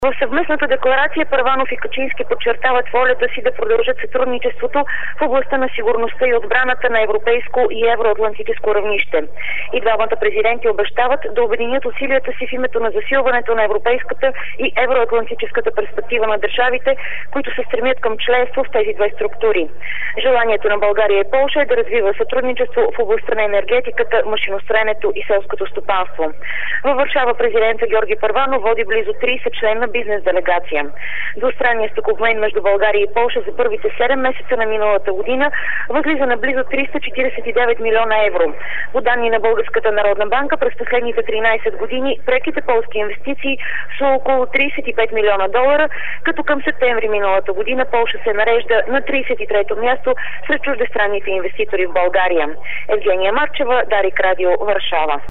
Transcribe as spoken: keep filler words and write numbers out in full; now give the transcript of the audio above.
В съвместната декларация Първанов и Качински подчертават волята си да продължат сътрудничеството в областта на сигурността и отбраната на европейско и евроатлантическо равнище. И двамата президенти обещават да обединят усилията си в името на засилването на европейската и евроатлантическата перспектива на държавите, които се стремят към членство в тези две структури. Желанието на България и Полша е да развива сътрудничество в областта на енергетиката, машиностроенето и селското стопанство. Във Варшава президентът Георги Първанов води близо тридесет члена бизнес делегация. Двустранният стокообмен между България и Полша за първите седем месеца на миналата година възлиза на близо триста четиридесет и девет милиона евро. По данни на Българската народна банка през последните тринадесет години преките полски инвестиции са около тридесет и пет милиона долара, като към септември миналата година Полша се нарежда на тридесет и трето място сред чуждестранните инвеститори в България. Евгения Марчева, Дарик Радио, Варшава.